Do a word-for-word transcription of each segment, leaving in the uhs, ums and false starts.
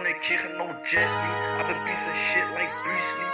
wanna kick her no Jet Li. I've been beating shit like Bruce Lee.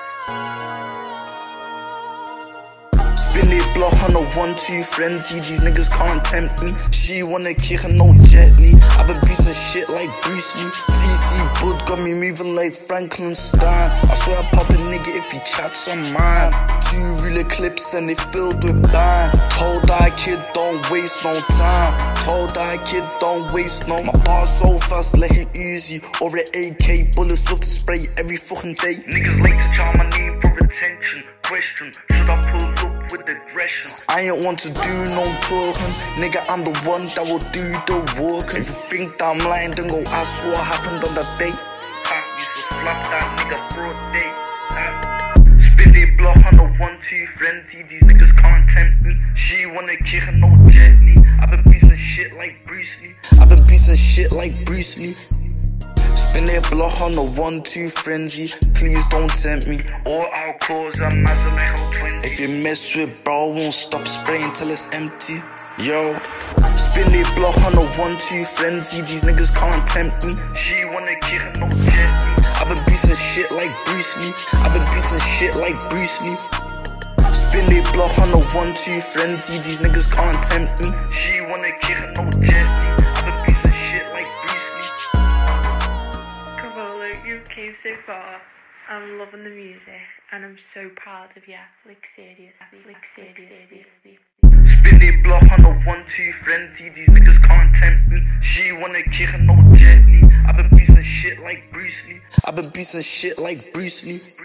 Spin it block on a one two frenzy, these niggas can't tempt me. She wanna kick her no Jet Li. I've been beating shit like Bruce Lee. T C Bud got me moving like Franklin Stein. I swear I pop a nigga if he chats on mine. Two ruler clips and they filled with bang. Told that kid don't waste no time. Told that kid don't waste no. My bar so fast, let it easy. Or an A K bullets love to spray every fucking day. Niggas like to charm my name for attention. Question, should I pull up with aggression? I ain't want to do no talking. Nigga, I'm the one that will do the walking. If you think that I'm lying, then go ask what happened on that day. Ha, used to slap that nigga broad day. Ha. Spin it block on the one two frenzy, these niggas can't tempt me. She wanna kick her no Jet Li. I've been beating shit like Bruce Lee. I've been beating shit like Bruce Lee. Spin it block on the one two frenzy, please don't tempt me, or I'll cause a massive hell twenty. If you mess with bro, I won't stop spraying till it's empty. Yo, spin it block on the one two frenzy, these niggas can't tempt me. She wanna kick her no Jet Li. I've been beating shit like Bruce Lee. I've been beating shit like Bruce Lee. Spin it block on the one two frenzy, these niggas can't tempt me. She wanna kick her no Jet Li. I've been beating shit like Bruce Lee. You came so far. I'm loving the music and I'm so proud of you. Like seriously, like seriously. Spin it block on the one two frenzy, these niggas can't tempt me. She wanna kick her no Jet Li. I've been beating shit like Bruce Lee. I've been beating shit like Bruce Lee.